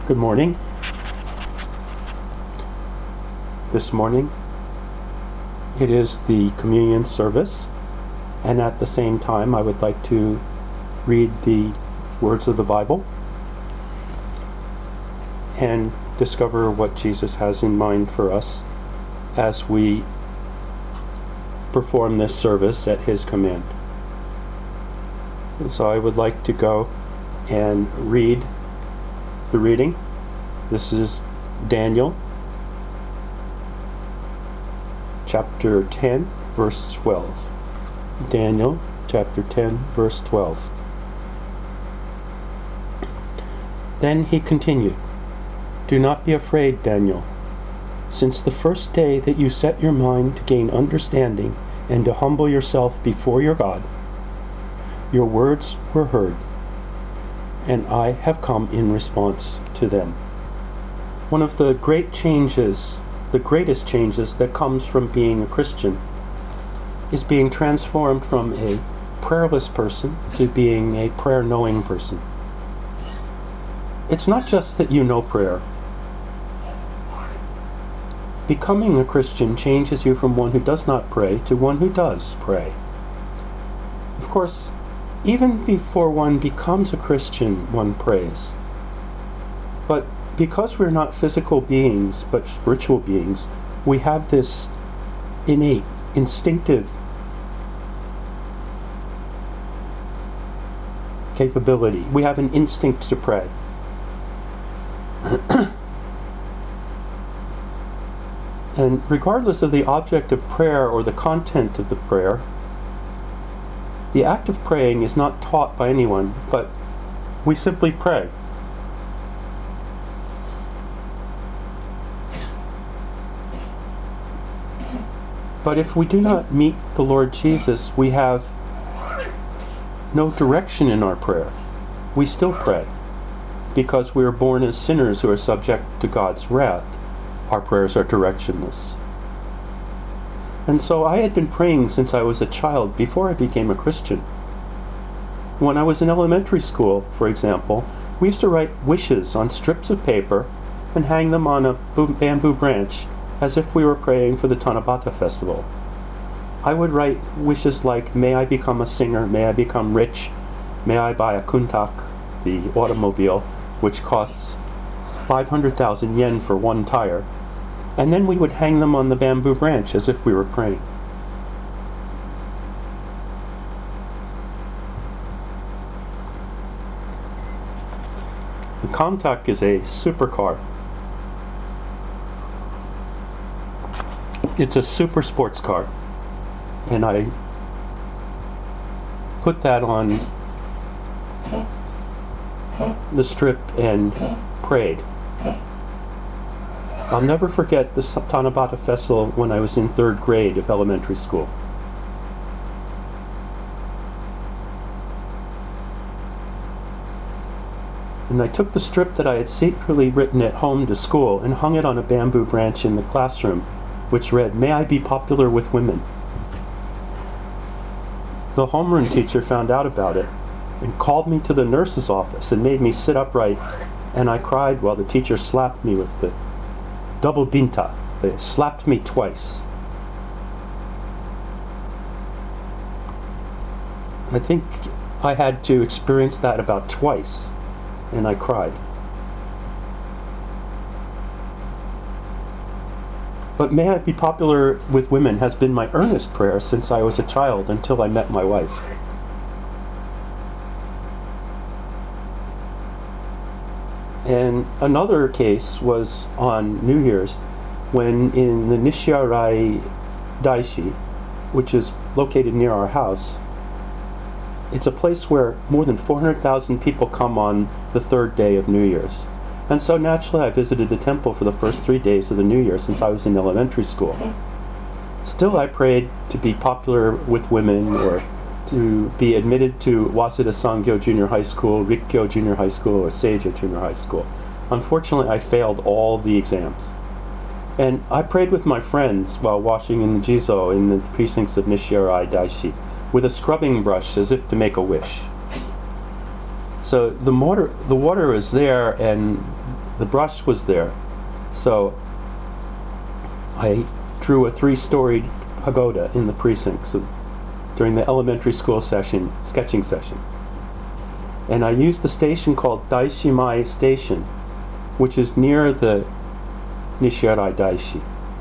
Good morning. This morning it is the communion service, and at the same time I would like to read the words of the Bible and discover what Jesus has in mind for us as we perform this service at His command. So I would like to go and read the reading. This is Daniel chapter 10 verse 12. Daniel chapter 10 verse 12. Then he continued, "Do not be afraid, Daniel. Since the first day that you set your mind to gain understanding and to humble yourself before your God, your words were heard, and I have come in response to them." One of the great changes, the greatest changes that comes from being a Christian, is being transformed from a prayerless person to being a prayer-knowing person. It's not just that you know prayer. Becoming a Christian changes you from one who does not pray to one who does pray. Of course, even before one becomes a Christian, one prays. But because we're not physical beings, but spiritual beings, we have this innate, instinctive capability. We have an instinct to pray. And regardless of the object of prayer or the content of the prayer, the act of praying is not taught by anyone, but we simply pray. But if we do not meet the Lord Jesus, we have no direction in our prayer. We still pray. Because we are born as sinners who are subject to God's wrath, our prayers are directionless. And so I had been praying since I was a child, before I became a Christian. When I was in elementary school, for example, we used to write wishes on strips of paper and hang them on a bamboo branch as if we were praying for the Tanabata festival. I would write wishes like, may I become a singer, may I become rich, may I buy a kuntak, the automobile, which costs 500,000 yen for one tire, and then we would hang them on the bamboo branch as if we were praying. The kuntak is a supercar. It's a super sports car, and I put that on the strip and prayed. I'll never forget the Tanabata festival when I was in 3rd grade of elementary school. And I took the strip that I had secretly written at home to school and hung it on a bamboo branch in the classroom, which read, "May I be popular with women." The homeroom teacher found out about it and called me to the nurse's office and made me sit upright, and I cried while the teacher slapped me with the double binta. They slapped me twice. I think I had to experience that about twice, and I cried. But may I be popular with women has been my earnest prayer since I was a child until I met my wife. And another case was on New Year's, when in the Nishiarai Daishi, which is located near our house, it's a place where more than 400,000 people come on the 3rd day of New Year's. And so naturally I visited the temple for the first 3 days of the New Year since I was in elementary school. Still I prayed to be popular with women, or to be admitted to Waseda Sangyo Junior High School, Rikkyo Junior High School, or Seijo Junior High School. Unfortunately, I failed all the exams. And I prayed with my friends while washing in the Jizo in the precincts of Nishiarai Daishi with a scrubbing brush as if to make a wish. So the water is there, and the brush was there. So I drew a 3-storied pagoda in the precincts during the elementary school sketching session. And I used the station called Daishimai Station, which is near the Nishiarai Daishi.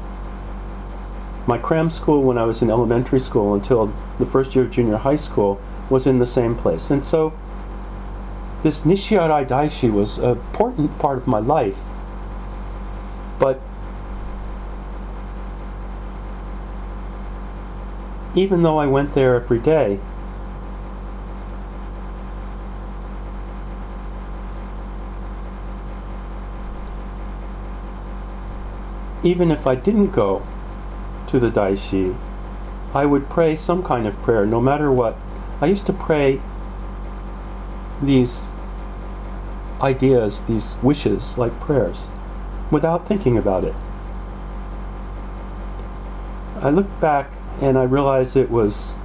My cram school when I was in elementary school until the first year of junior high school was in the same place. And so this Nishiarai Daishi was an important part of my life. But even though I went there every day, even if I didn't go to the Daishi, I would pray some kind of prayer, no matter what. I used to pray these ideas, these wishes, like prayers, without thinking about it. I look back and I realize it was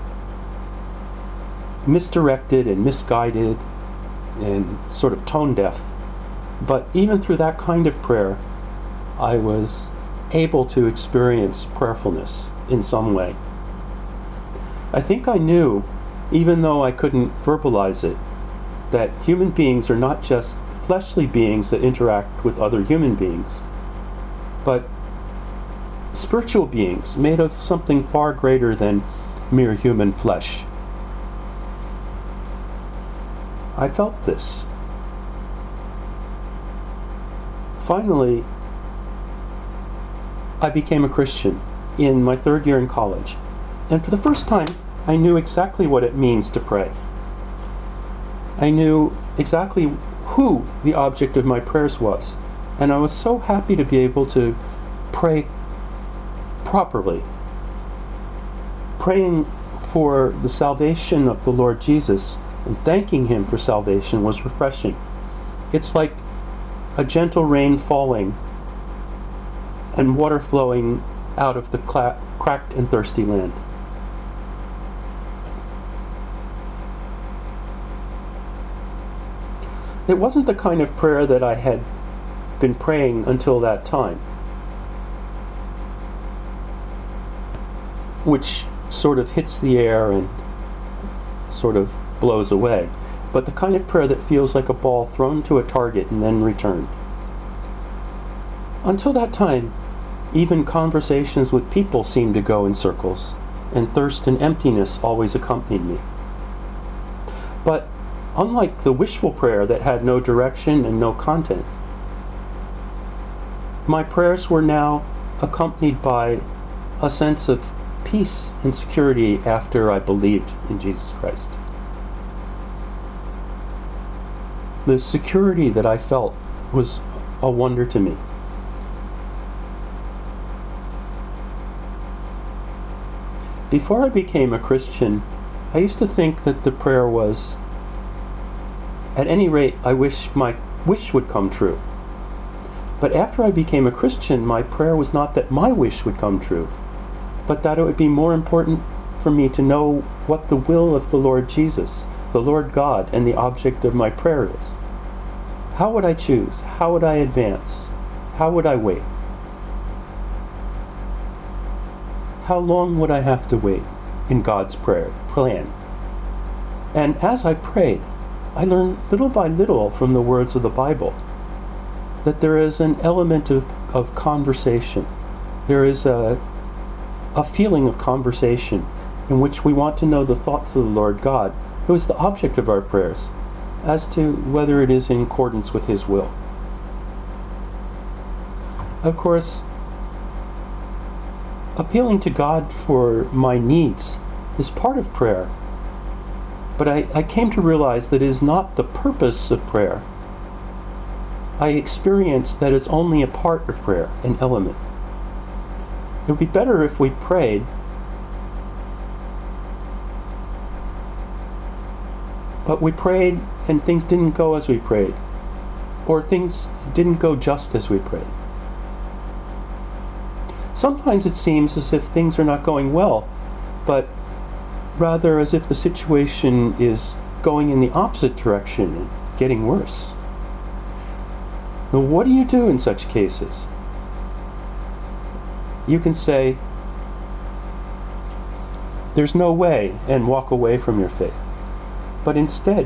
misdirected and misguided and sort of tone deaf. But even through that kind of prayer, I was able to experience prayerfulness in some way. I think I knew, even though I couldn't verbalize it, that human beings are not just fleshly beings that interact with other human beings, but spiritual beings made of something far greater than mere human flesh. I felt this. Finally, I became a Christian in my 3rd year in college. And for the first time, I knew exactly what it means to pray. I knew exactly who the object of my prayers was. And I was so happy to be able to pray properly. Praying for the salvation of the Lord Jesus and thanking Him for salvation was refreshing. It's like a gentle rain falling and water flowing out of the cracked and thirsty land. It wasn't the kind of prayer that I had been praying until that time, which sort of hits the air and sort of blows away, but the kind of prayer that feels like a ball thrown to a target and then returned. Until that time, even conversations with people seemed to go in circles, and thirst and emptiness always accompanied me. But unlike the wishful prayer that had no direction and no content, my prayers were now accompanied by a sense of peace and security after I believed in Jesus Christ. The security that I felt was a wonder to me. Before I became a Christian, I used to think that the prayer was, at any rate, I wish my wish would come true. But after I became a Christian, my prayer was not that my wish would come true, but that it would be more important for me to know what the will of the Lord Jesus, the Lord God, and the object of my prayer is. How would I choose? How would I advance? How would I wait? How long would I have to wait in God's plan? And as I prayed, I learned little by little from the words of the Bible that there is an element of conversation. There is a feeling of conversation in which we want to know the thoughts of the Lord God, who is the object of our prayers, as to whether it is in accordance with His will. Of course, appealing to God for my needs is part of prayer, but I came to realize that it is not the purpose of prayer. I experienced that it's only a part of prayer, an element. It would be better if we prayed, but we prayed and things didn't go as we prayed, or things didn't go just as we prayed. Sometimes it seems as if things are not going well, but rather as if the situation is going in the opposite direction and getting worse. Now, what do you do in such cases? You can say, there's no way, and walk away from your faith. But instead,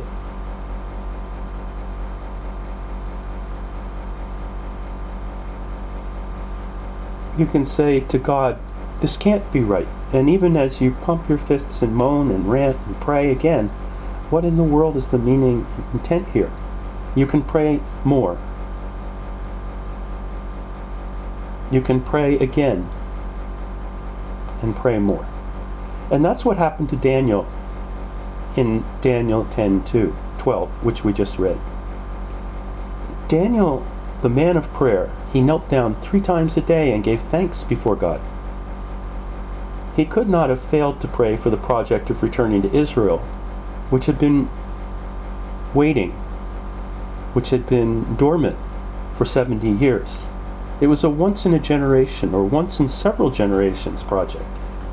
you can say to God, this can't be right. And even as you pump your fists and moan and rant and pray again, what in the world is the meaning and intent here? You can pray more. You can pray again and pray more. And that's what happened to Daniel in Daniel 10:12, which we just read. Daniel, the man of prayer, he knelt down 3 times a day and gave thanks before God. He could not have failed to pray for the project of returning to Israel, which had been waiting, which had been dormant for 70 years. It was a once in a generation or once in several generations project.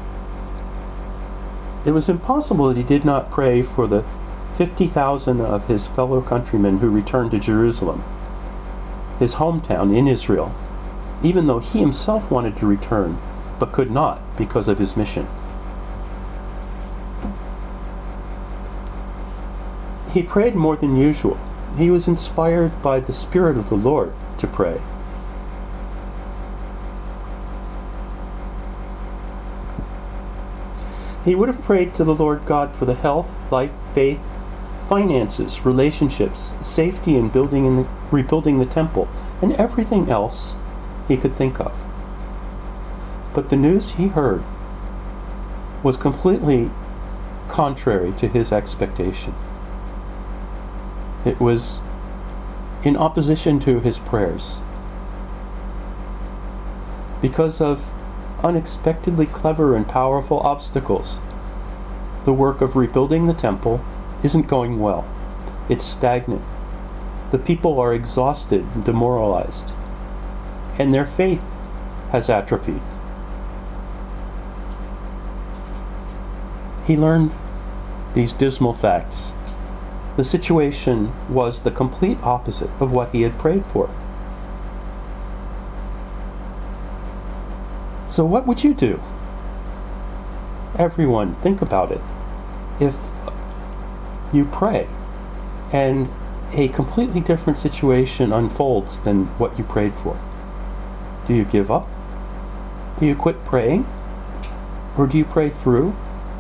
It was impossible that he did not pray for the 50,000 of his fellow countrymen who returned to Jerusalem, his hometown in Israel, even though he himself wanted to return, but could not because of his mission. He prayed more than usual. He was inspired by the Spirit of the Lord to pray. He would have prayed to the Lord God for the health, life, faith, finances, relationships, safety in rebuilding the temple, and everything else he could think of. But the news he heard was completely contrary to his expectation. It was in opposition to his prayers. Because of unexpectedly clever and powerful obstacles, the work of rebuilding the temple isn't going well. It's stagnant. The people are exhausted and demoralized, and their faith has atrophied. He learned these dismal facts. The situation was the complete opposite of what he had prayed for. So what would you do? Everyone, think about it. If you pray and a completely different situation unfolds than what you prayed for, do you give up? Do you quit praying? Or do you pray through?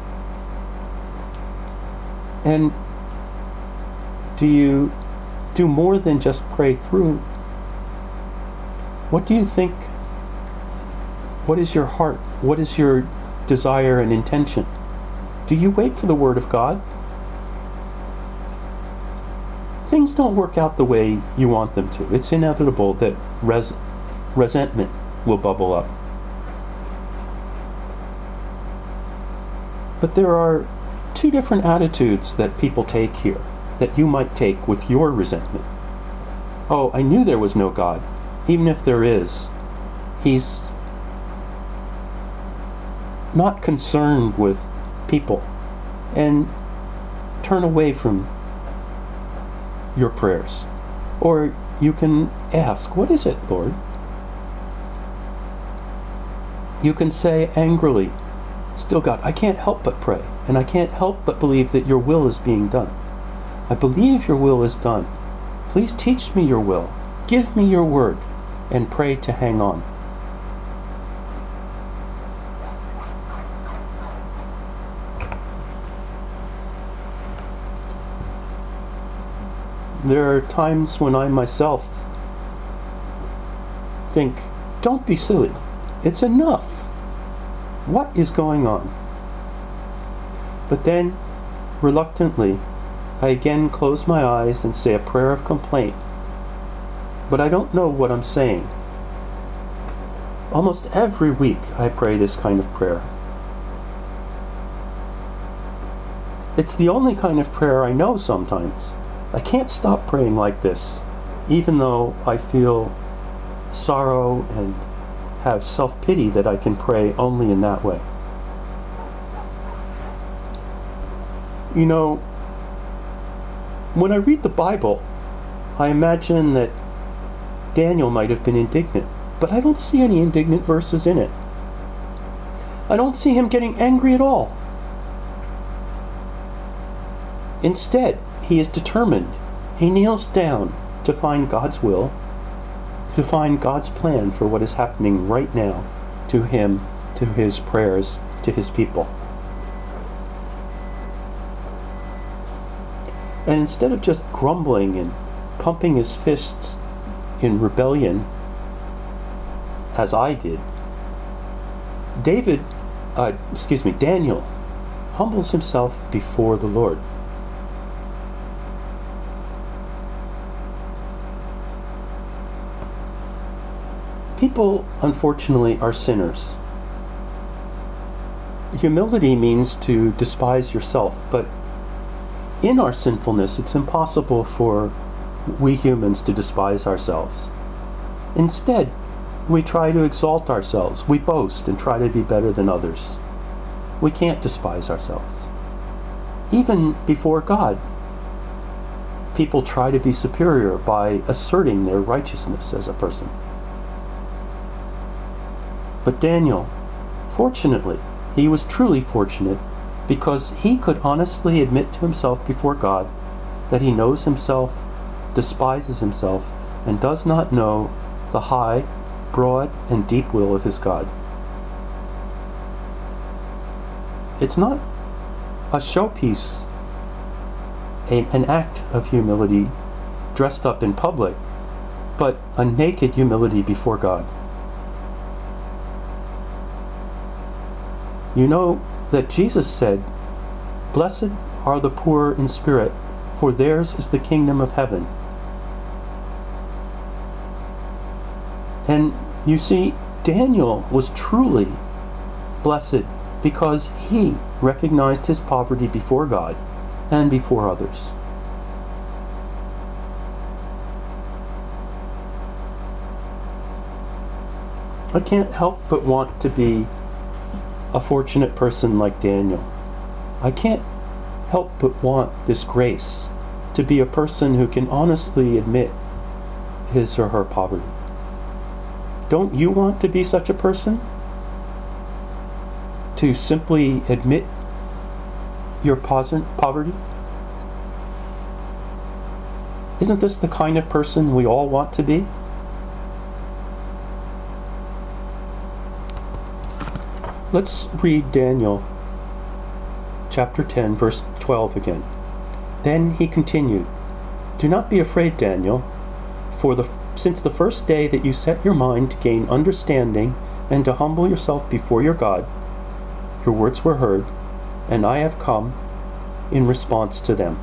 And do you do more than just pray through? What do you think? What is your heart? What is your desire and intention? Do you wait for the Word of God? Things don't work out the way you want them to. It's inevitable that resentment will bubble up. But there are 2 different attitudes that people take here, that you might take with your resentment. Oh, I knew there was no God. Even if there is, He's not concerned with people, and turn away from your prayers. Or you can ask, what is it, Lord? You can say angrily, still God, I can't help but pray, and I can't help but believe that your will is being done. I believe your will is done. Please teach me your will. Give me your word, and pray to hang on. There are times when I myself think, don't be silly. It's enough. What is going on? But then, reluctantly, I again close my eyes and say a prayer of complaint. But I don't know what I'm saying. Almost every week I pray this kind of prayer. It's the only kind of prayer I know sometimes. I can't stop praying like this, even though I feel sorrow and have self-pity that I can pray only in that way. You know, when I read the Bible, I imagine that Daniel might have been indignant, but I don't see any indignant verses in it. I don't see him getting angry at all. Instead, he is determined. He kneels down to find God's will, to find God's plan for what is happening right now to him, to his prayers, to his people. And instead of just grumbling and pumping his fists in rebellion, as I did, Daniel humbles himself before the Lord. People, unfortunately, are sinners. Humility means to despise yourself, but in our sinfulness, it's impossible for we humans to despise ourselves. Instead, we try to exalt ourselves. We boast and try to be better than others. We can't despise ourselves. Even before God, people try to be superior by asserting their righteousness as a person. But Daniel, fortunately, he was truly fortunate because he could honestly admit to himself before God that he knows himself, despises himself, and does not know the high, broad, and deep will of his God. It's not a showpiece, an act of humility dressed up in public, but a naked humility before God. You know that Jesus said, "Blessed are the poor in spirit, for theirs is the kingdom of heaven." And you see, Daniel was truly blessed because he recognized his poverty before God and before others. I can't help but want to be a fortunate person like Daniel. I can't help but want this grace to be a person who can honestly admit his or her poverty. Don't you want to be such a person? To simply admit your poverty? Isn't this the kind of person we all want to be? Let's read Daniel chapter 10, verse 12 again. Then he continued, "Do not be afraid, Daniel, since the first day that you set your mind to gain understanding and to humble yourself before your God, your words were heard, and I have come in response to them."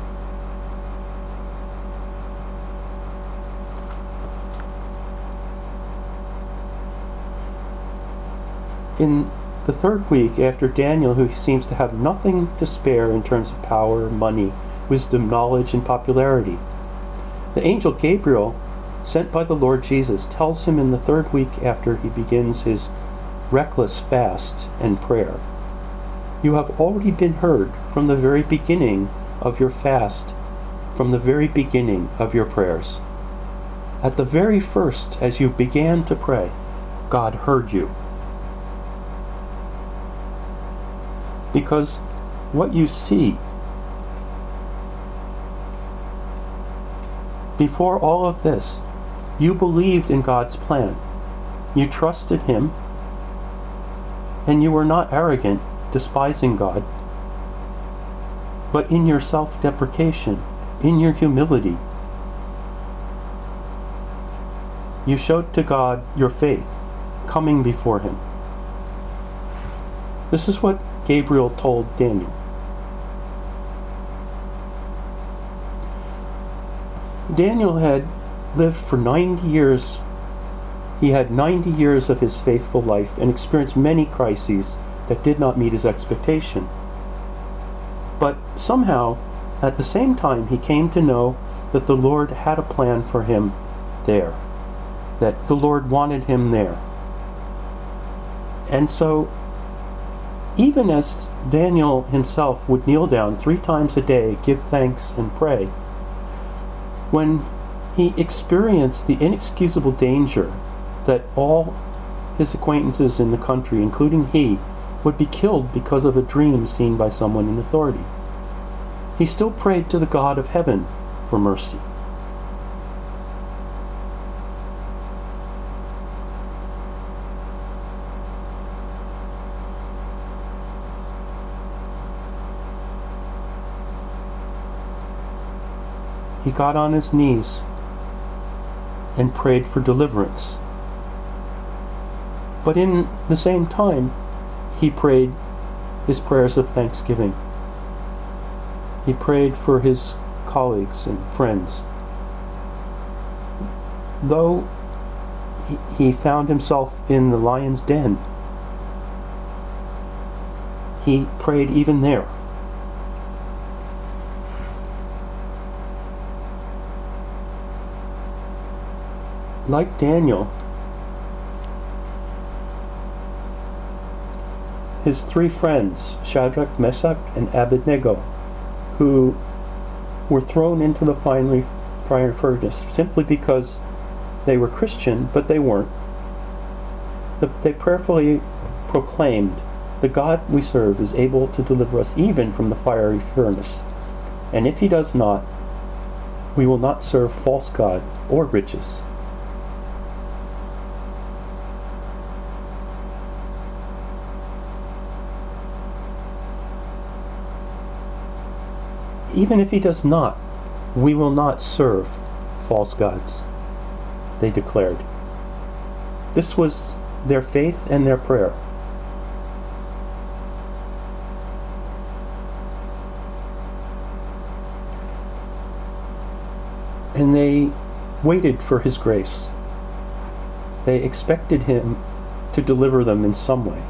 In the third week after Daniel, who seems to have nothing to spare in terms of power, money, wisdom, knowledge, and popularity, the angel Gabriel, sent by the Lord Jesus, tells him in the third week after he begins his reckless fast and prayer, "You have already been heard from the very beginning of your fast, from the very beginning of your prayers. At the very first, as you began to pray, God heard you." Because what you see, before all of this, you believed in God's plan. You trusted Him, and you were not arrogant, despising God, but in your self-deprecation, in your humility, you showed to God your faith, coming before Him. This is what Gabriel told Daniel. Daniel had lived for 90 years. He had 90 years of his faithful life and experienced many crises that did not meet his expectation. But somehow, at the same time, he came to know that the Lord had a plan for him there, that the Lord wanted him there. And so, even as Daniel himself would kneel down 3 times a day, give thanks and pray, when He experienced the inexcusable danger that all his acquaintances in the country, including he, would be killed because of a dream seen by someone in authority. He still prayed to the God of heaven for mercy. He got on his knees and prayed for deliverance. But in the same time, he prayed his prayers of thanksgiving. He prayed for his colleagues and friends. Though he found himself in the lion's den, he prayed even there. Like Daniel, his three friends, Shadrach, Meshach, and Abednego, who were thrown into the fire furnace simply because they were Christian, but they weren't. They prayerfully proclaimed, "The God we serve is able to deliver us even from the fiery furnace. And if he does not, we will not serve false God or riches." Even if he does not, we will not serve false gods, they declared. This was their faith and their prayer. And they waited for his grace. They expected him to deliver them in some way.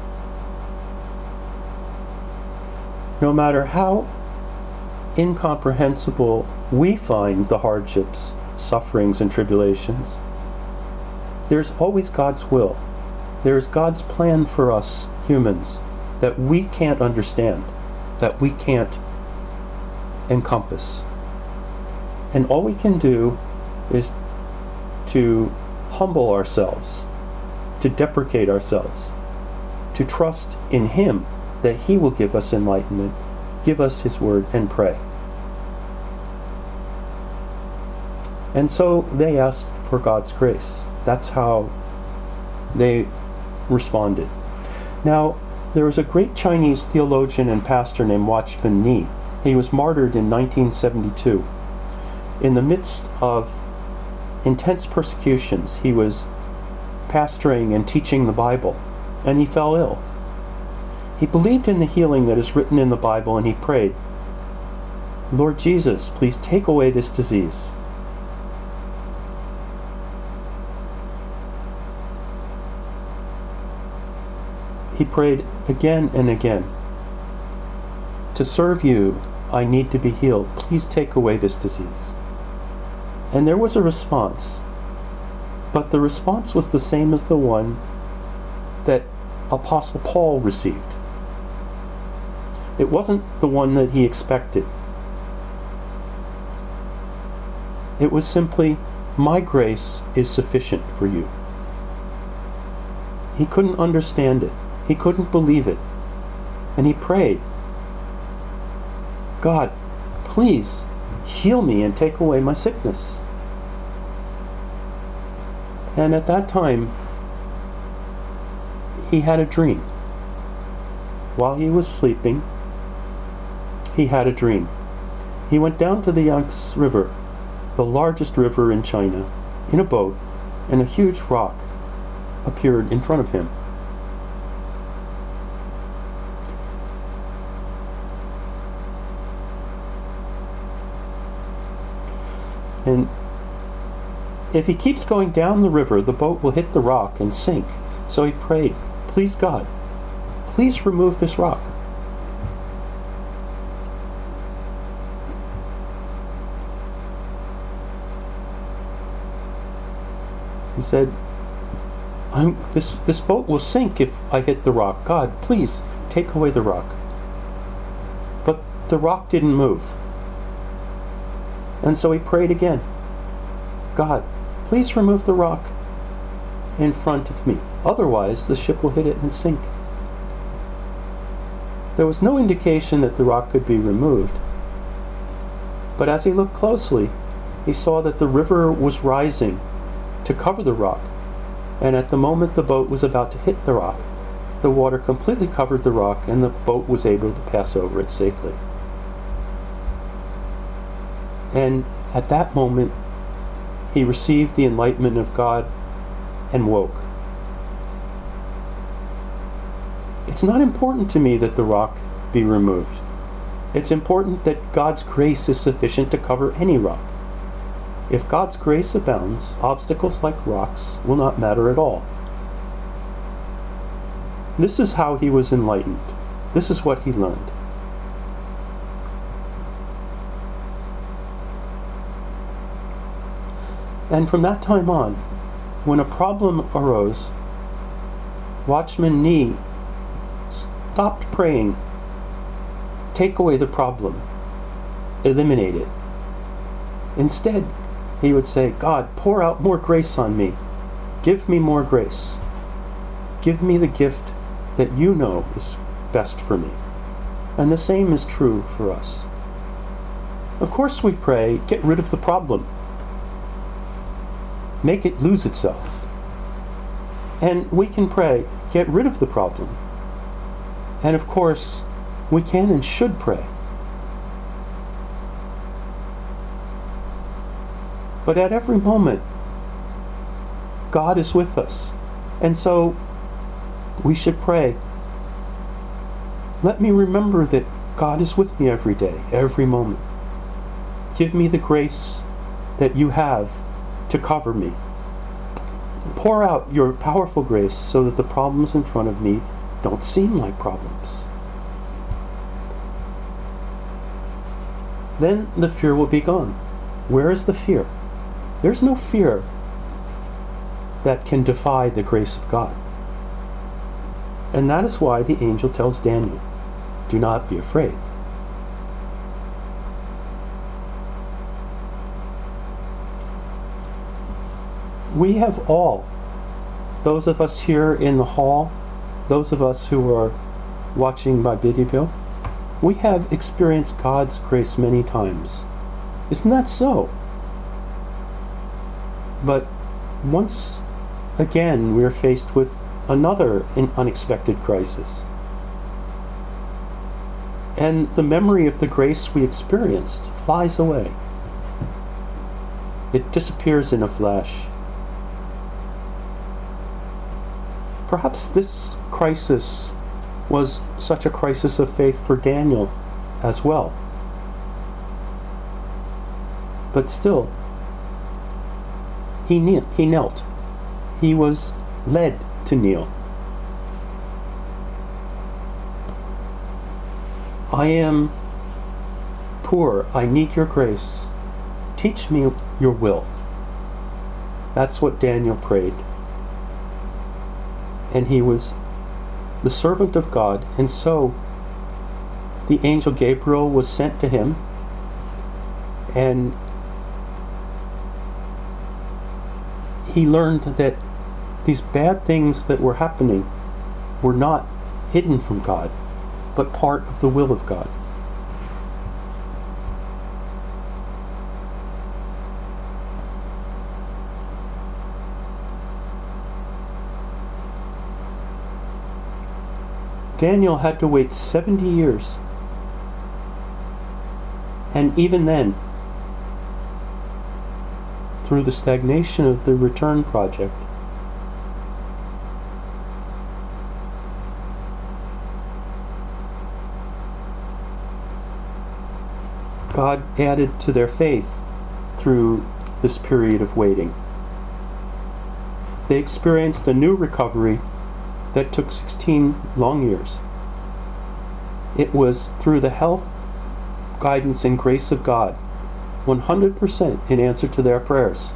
No matter how incomprehensible we find the hardships, sufferings, and tribulations, there's always God's will. There's God's plan for us humans that we can't understand, that we can't encompass. And all we can do is to humble ourselves, to deprecate ourselves, to trust in him that he will give us enlightenment, give us his word, and pray. And so they asked for God's grace. That's how they responded. Now, there was a great Chinese theologian and pastor named Watchman Nee. He was martyred in 1972. In the midst of intense persecutions, he was pastoring and teaching the Bible, and he fell ill. He believed in the healing that is written in the Bible, and he prayed, "Lord Jesus, please take away this disease." He prayed again and again, "To serve you, I need to be healed. Please take away this disease." And there was a response, but the response was the same as the one that Apostle Paul received. It wasn't the one that he expected. It was simply, "My grace is sufficient for you." He couldn't understand it. He couldn't believe it. And he prayed, "God, please heal me and take away my sickness." And at that time, he had a dream. While he was sleeping, he had a dream. He went down to the Yangtze River, the largest river in China, in a boat, and a huge rock appeared in front of him. And if he keeps going down the river, the boat will hit the rock and sink. So he prayed, "Please God, please remove this rock." He said, this boat will sink if I hit the rock. God, please take away the rock." But the rock didn't move. And so he prayed again, God, please remove the rock in front of me. Otherwise, the ship will hit it and sink. There was no indication that the rock could be removed. But as he looked closely, he saw that the river was rising to cover the rock. And at the moment the boat was about to hit the rock, the water completely covered the rock and the boat was able to pass over it safely. And at that moment, he received the enlightenment of God and woke. It's not important to me that the rock be removed. It's important that God's grace is sufficient to cover any rock. If God's grace abounds, obstacles like rocks will not matter at all. This is how he was enlightened. This is what he learned. And from that time on, when a problem arose, Watchman Nee stopped praying, take away the problem, eliminate it. Instead, he would say, God, pour out more grace on me. Give me more grace. Give me the gift that you know is best for me. And the same is true for us. Of course we pray, get rid of the problem. Make it lose itself. And we can pray, get rid of the problem. And of course, we can and should pray. But at every moment, God is with us. And so we should pray, let me remember that God is with me every day, every moment. Give me the grace that you have to cover me. Pour out your powerful grace so that the problems in front of me don't seem like problems. Then the fear will be gone. Where is the fear? There's no fear that can defy the grace of God. And that is why the angel tells Daniel, do not be afraid. We have all, those of us here in the hall, those of us who are watching by video, we have experienced God's grace many times. Isn't that so? But once again, we are faced with another unexpected crisis. And the memory of the grace we experienced flies away. It disappears in a flash. Perhaps this crisis was such a crisis of faith for Daniel as well. But still, he knelt. He was led to kneel. I am poor. I need your grace. Teach me your will. That's what Daniel prayed. And he was the servant of God, and so the angel Gabriel was sent to him, and he learned that these bad things that were happening were not hidden from God, but part of the will of God. Daniel had to wait 70 years. And even then, through the stagnation of the Return Project, God added to their faith through this period of waiting. They experienced a new recovery that took 16 long years. It was through the health, guidance, and grace of God, 100% in answer to their prayers.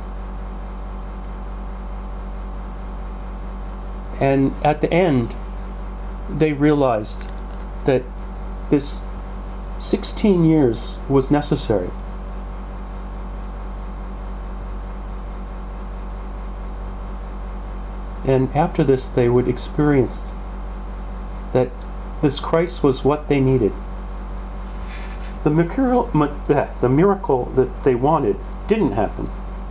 And at the end, they realized that this 16 years was necessary. And after this, they would experience that this Christ was what they needed. The miracle that they wanted didn't happen.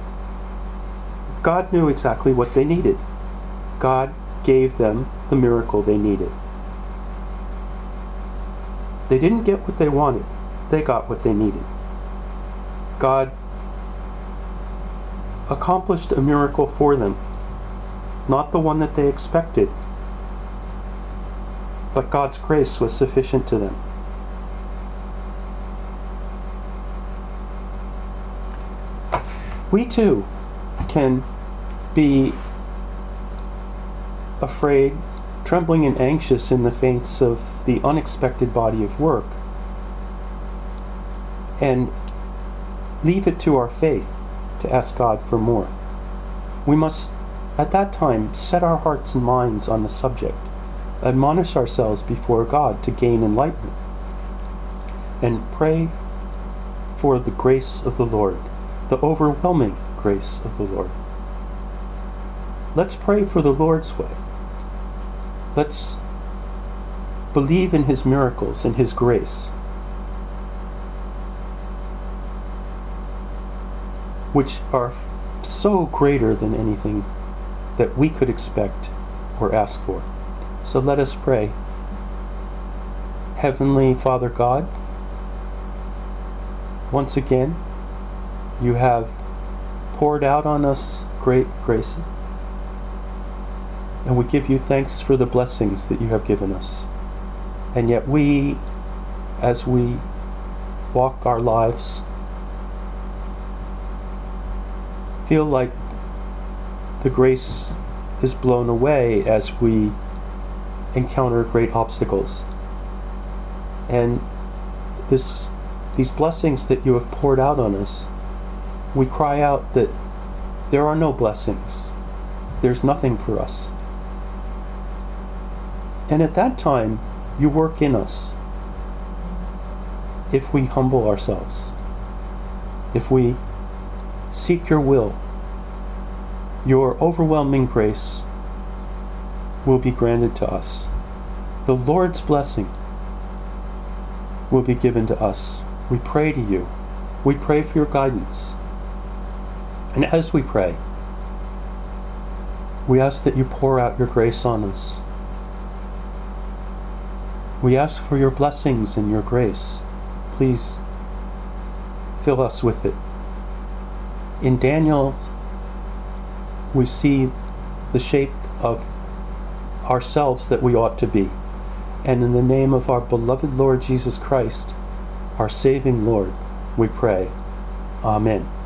God knew exactly what they needed. God gave them the miracle they needed. They didn't get what they wanted. They got what they needed. God accomplished a miracle for them, not the one that they expected, but God's grace was sufficient to them. We too can be afraid, trembling and anxious in the face of the unexpected body of work, and leave it to our faith to ask God for more. We must, at that time, set our hearts and minds on the subject, admonish ourselves before God to gain enlightenment, and pray for the grace of the Lord, the overwhelming grace of the Lord. Let's pray for the Lord's way. Let's believe in His miracles and His grace, which are so greater than anything that we could expect or ask for. So let us pray. Heavenly Father God, once again, you have poured out on us great grace, and we give you thanks for the blessings that you have given us. And yet we, as we walk our lives, feel like the grace is blown away as we encounter great obstacles. And these blessings that you have poured out on us, we cry out that there are no blessings. There's nothing for us. And at that time, you work in us. If we humble ourselves, if we seek your will, your overwhelming grace will be granted to us. The Lord's blessing will be given to us. We pray to you. We pray for your guidance. And as we pray, we ask that you pour out your grace on us. We ask for your blessings and your grace. Please fill us with it. In Daniel, we see the shape of ourselves that we ought to be. And in the name of our beloved Lord Jesus Christ, our saving Lord, we pray. Amen.